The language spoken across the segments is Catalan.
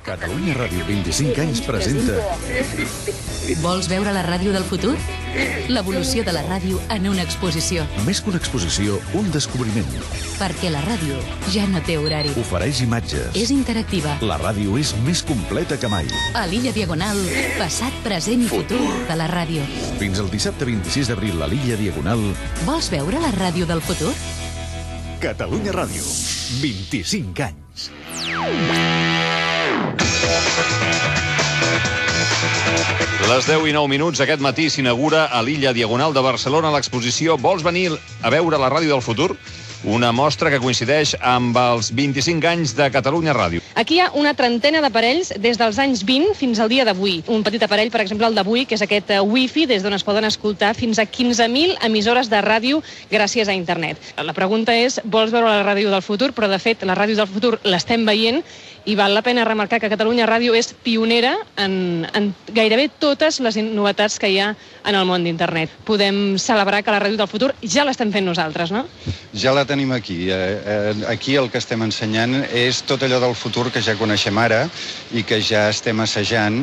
Catalunya Ràdio 25 anys presenta... Vols veure la ràdio del futur? L'evolució de la ràdio en una exposició. Més que una exposició, un descobriment. Perquè la ràdio ja no té horari. Ofereix imatges. És interactiva. La ràdio és més completa que mai. A l'Illa Diagonal, passat, present i futur de la ràdio. Fins el dissabte 26 d'abril a l'Illa Diagonal... Vols veure la ràdio del futur? Catalunya Ràdio, 25 anys. Les 10 i 9 minuts aquest matí s'inaugura a l'Illa Diagonal de Barcelona l'exposició Vols venir a veure la ràdio del futur? Una mostra que coincideix amb els 25 anys de Catalunya Ràdio. Aquí hi ha una trentena d'aparells des dels anys 20 fins al dia d'avui. Un petit aparell, per exemple, el d'avui, que és aquest wifi, des d'on es poden escoltar fins a 15.000 emissores de ràdio gràcies a internet. La pregunta és, vols veure la ràdio del futur? Però, de fet, la ràdio del futur l'estem veient i val la pena remarcar que Catalunya Ràdio és pionera en gairebé totes les novetats que hi ha en el món d'internet. Podem celebrar que la ràdio del futur ja l'estem fent nosaltres, no? Ja la tenim aquí. Aquí el que estem ensenyant és tot allò del futur que ja coneixem ara i que ja estem assajant,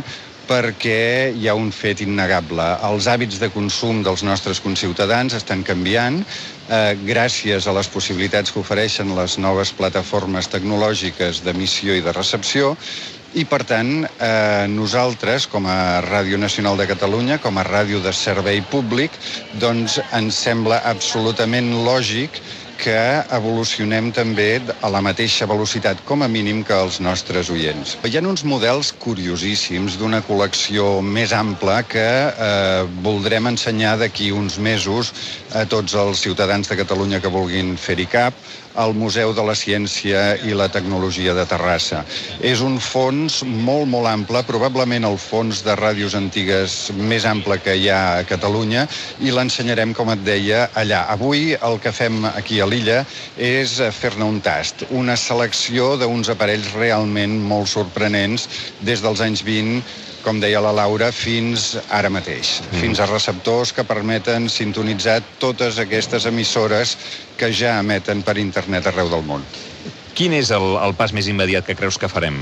perquè hi ha un fet innegable. Els hàbits de consum dels nostres conciutadans estan canviant gràcies a les possibilitats que ofereixen les noves plataformes tecnològiques d'emissió i de recepció, i, per tant, nosaltres, com a Ràdio Nacional de Catalunya, com a ràdio de servei públic, doncs ens sembla absolutament lògic que evolucionem també a la mateixa velocitat, com a mínim, que els nostres oients. Hi ha uns models curiosíssims d'una col·lecció més ampla que voldrem ensenyar d'aquí uns mesos a tots els ciutadans de Catalunya que vulguin fer-hi cap, al Museu de la Ciència i la Tecnologia de Terrassa. És un fons molt, molt ample, probablement el fons de ràdios antigues més ample que hi ha a Catalunya, i l'ensenyarem, com et deia, allà. Avui el que fem aquí a l'illa és fer-ne un tast, una selecció d'uns aparells realment molt sorprenents des dels anys 20, com deia la Laura, fins ara mateix. Fins a receptors que permeten sintonitzar totes aquestes emissores que ja emeten per internet arreu del món. Quin és el pas més immediat que creus que farem?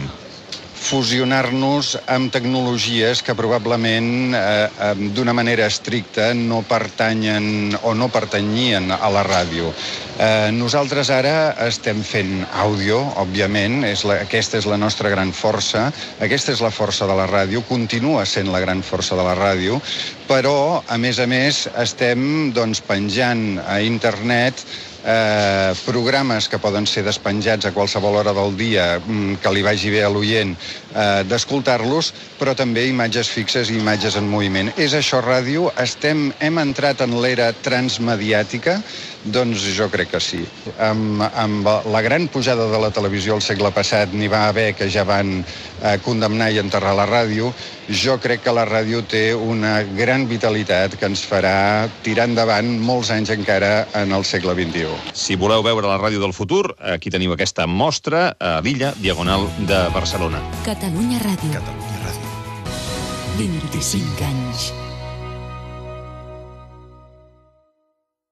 Fusionar-nos amb tecnologies que probablement d'una manera estricta no pertanyen o no pertanyien a la ràdio. Nosaltres ara estem fent àudio, òbviament, aquesta és la nostra gran força, aquesta és la força de la ràdio, continua sent la gran força de la ràdio, però, a més, estem penjant a internet programes que poden ser despenjats a qualsevol hora del dia que li vagi bé a l'oient d'escoltar-los, però també imatges fixes i imatges en moviment. És això ràdio? Hem entrat en l'era transmediàtica? Doncs jo crec que sí. Amb la gran pujada de la televisió al segle passat n'hi va haver que ja van condemnar i enterrar la ràdio. Jo crec que la ràdio té una gran vitalitat que ens farà tirar endavant molts anys encara en el segle XXI. Si voleu veure la ràdio del futur, aquí teniu aquesta mostra a l'Illa Diagonal de Barcelona. Catalunya Ràdio. Catalunya Ràdio. 25 anys.